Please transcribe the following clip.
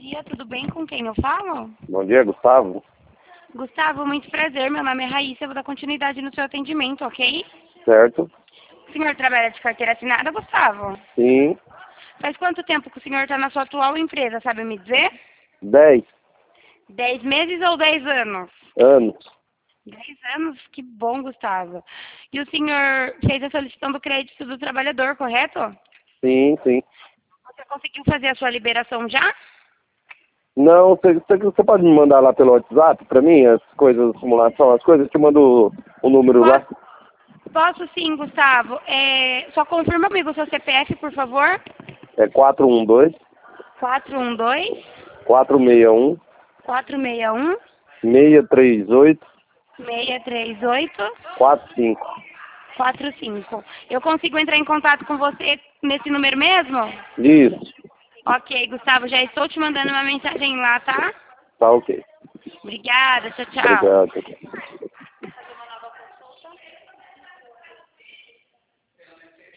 dia, tudo bem? Com quem eu falo? Bom dia, Gustavo. Gustavo, muito prazer. Meu nome é Raíssa. Eu vou dar continuidade no seu atendimento, ok? Certo? O senhor trabalha de carteira assinada, Gustavo? Sim. Faz quanto tempo que o senhor está na sua atual empresa, sabe me dizer? 10 10 meses ou 10 anos? anos. 10 anos? Que bom, Gustavo. E o senhor fez a solicitação do crédito do trabalhador, correto? Sim, sim. Você conseguiu fazer a sua liberação já? Não, você pode me mandar lá pelo WhatsApp pra mim, as coisas, simulação, as coisas, eu te mando o número lá. Posso sim, Gustavo. Só confirma comigo o seu CPF, por favor. É 412 412 461 461 638 638 45. 45. Eu consigo entrar em contato com você nesse número mesmo? Isso. Ok, Gustavo, já estou te mandando uma mensagem lá, tá? Tá ok. Obrigada, tchau, tchau. Obrigado.